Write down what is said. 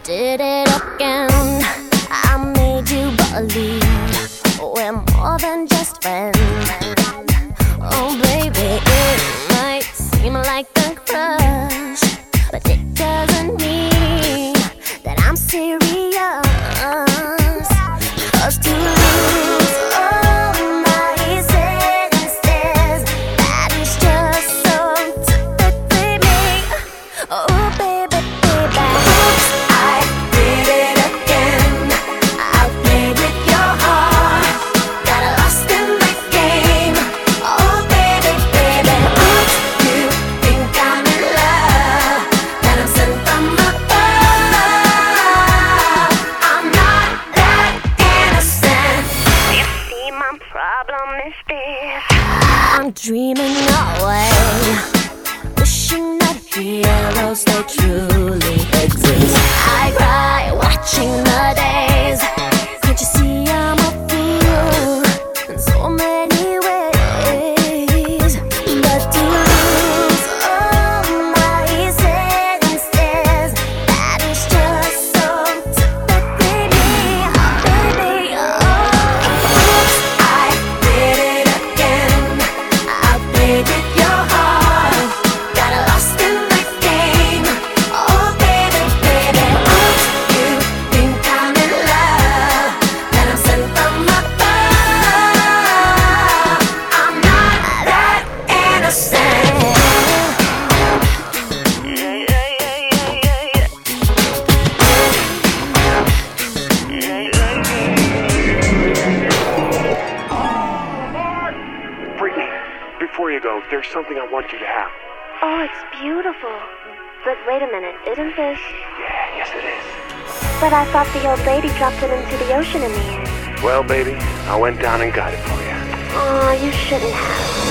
did it again. I made you believe we're more than just friends. Oh baby, it might seem like a crush, but it doesn't mean that I'm serious. 'Cause to lose all my senses, that is just so typically me. Oh baby, baby, oops, I did it again. I played with your heart, got lost in the game. Oh baby, baby, oops, you think I'm in love, that I'm sent from above. I'm not that innocent. You see, my problem is this: I'm dreaming away, wishing that heroes they truly exist. I cry watching the days. Can't you see I'm a fool in so many ways? But to lose all my senses, that is just so typically me, baby. Oh, oops, I did it again. I played with your heart, got lost in the game. Oh baby, baby, oops, you think I'm in love, that I'm sent from above. I'm not that innocent. Brittany, before you go, there's something I want you to have. Oh, it's beautiful. But wait a minute, isn't this? Yeah, yes it is. But I thought the old lady dropped it into the ocean in the end. Well, baby, I went down and got it for you. Oh, you shouldn't have.